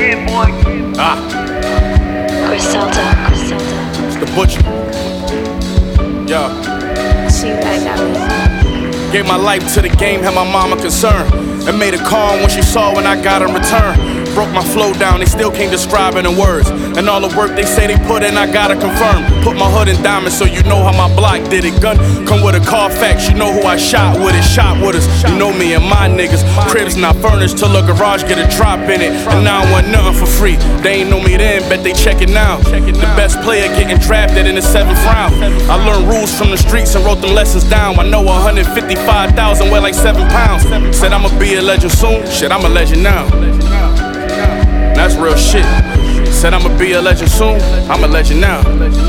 Griselda. It's the Butcher. Yo. See that got me. Gave my life to the game, had my mama concerned, and made a call when she saw when I got in return. Broke my flow down, they still can't describe it in words. And all the work they say they put in, I gotta confirm. Put my hood in diamonds so you know how my block did it. Gun come with a Carfax, you know who I shot with it. Shot with us, you know me and my niggas. Cribs not furnished till a garage get a drop in it. And I don't want nothing for free. They ain't know me then, bet they check it now. The best player getting drafted in the 7th round. I learned rules from the streets and wrote them lessons down. I know 155,000 weigh like 7 pounds. Said I'ma be a legend soon, shit, I'm a legend now. That's real shit. Said I'ma be a legend soon, I'm a legend now.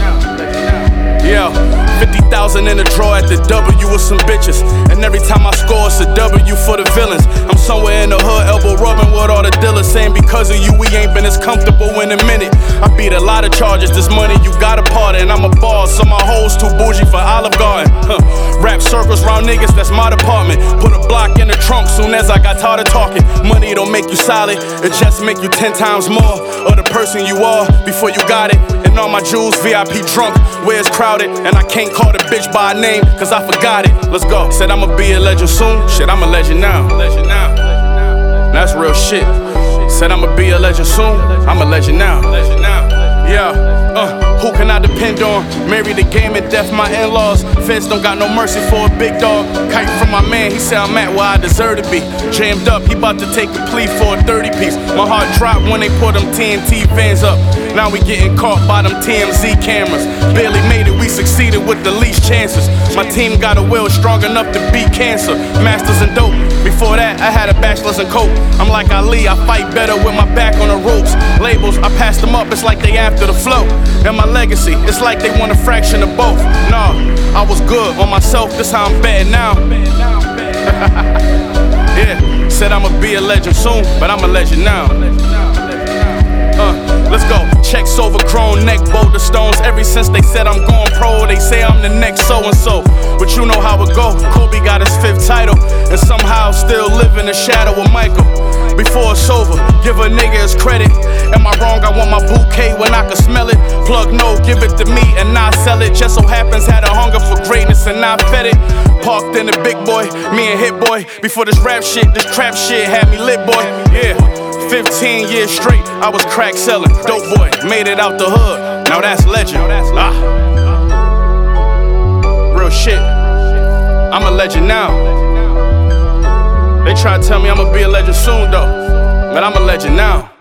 Yeah, 50,000 in the draw at the W with some bitches. And every time I score, it's a W for the villains. I'm somewhere in the hood, elbow rubbing with all the dealers, saying because of you, we ain't been as comfortable in a minute. I beat a lot of charges, this money you got a part in. I'm a boss, so my hoes too bougie for Olive Garden. Rap circles round niggas, that's my department. Put a block in the trunk soon as I got tired of talking. Money don't make you solid, it just make you 10 times more of the person you are before you got it. And all my jewels VIP drunk, where it's crowded, and I can't call the bitch by a name, cause I forgot it. Let's go. Said I'ma be a legend soon, shit, I'm a legend now. That's real shit. Said I'ma be a legend soon, I'm a legend now. Yeah. Who can I depend on? Married the game and death, my in-laws. Feds don't got no mercy for a big dog. Kite from my man, he said I'm at where I deserve to be. Jammed up, he about to take a plea for a 30 piece. My heart dropped when they put them TNT vans up. Now we getting caught by them TMZ cameras. Barely made it, we succeeded with the least chances. My team got a will strong enough to beat cancer. Masters in dope. Before that, I had a bachelor's in coke. I'm like Ali, I fight better with my back on the ropes. Labels, I passed them up, it's like they after the flow. And my legacy, it's like they want a fraction of both. Nah, I was good on myself, this how I'm bad now. Yeah, said I'ma be a legend soon, but I'm a legend now. Let's go. Checks overgrown, neck boulder stones. Ever since they said I'm going pro, they say I'm the next so-and-so. But you know how it go. Kobe got his 5th title, and somehow still live in the shadow of Michael. Before it's over, give a nigga his credit. Am I wrong? I want my bouquet when I can smell it. Plug no, give it to me and I sell it. Just so happens had a hunger for greatness and I fed it. Parked in the big boy, me and Hit Boy. Before this rap shit, this trap shit had me lit, boy. Yeah. 15 years straight, I was crack selling. Dope boy, made it out the hood. Now that's legend. Real shit. I'm a legend now. They try to tell me I'ma be a legend soon though, but I'm a legend now.